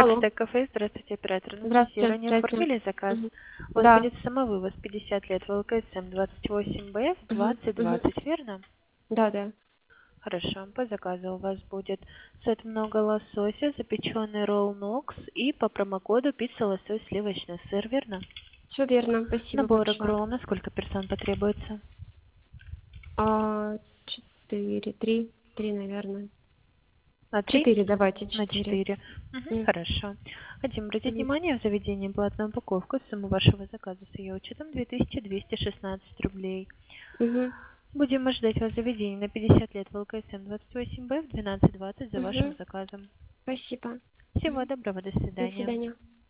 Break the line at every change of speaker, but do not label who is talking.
Алло.
Форекстек кафе, здравствуйте, оператор.
Здравствуйте.
Анастасия,
Здравствуйте.
оформили заказ?
Мгм.
У вас
Да.
будет самовывоз 50 лет, ВЛКСМ 28БФ
Мгм. Мгм.
2020, верно?
Да, да.
Хорошо, по заказу у вас будет сет много лосося, запеченный ролл нокс и по промокоду пицца лосось сливочный сыр, верно?
Все верно. Спасибо
Набор
большое.
игрол на сколько персон потребуется?
4, 3, 3, наверное.
На 3?
4 давайте,
На
4.
4.
М.
Хорошо. Хотим обратить
Мгм.
внимание, в заведении платная упаковка. Сумма вашего заказа с ее учетом 2216 рублей.
Мгм.
Будем ждать вас в заведении на 50 лет в ЛКСМ 28Б в 12:20 за вашим
Мгм.
заказом.
Спасибо.
Всего
Мгм.
доброго, до
До
свидания.
свидания.